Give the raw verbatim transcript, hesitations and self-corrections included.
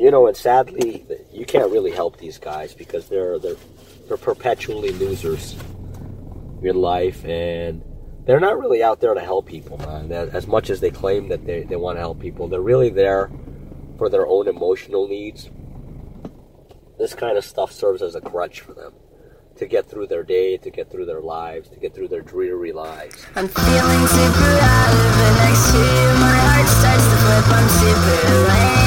you know, and sadly, you can't really help these guys because they're they're they're perpetually losers in life, and they're not really out there to help people, man. As much as they claim that they, they want to help people, they're really there for their own emotional needs. This kind of stuff serves as a crutch for them to get through their day, to get through their lives, to get through their dreary lives. I'm feeling super alive, but next to you my heart starts to flip. I'm super lame.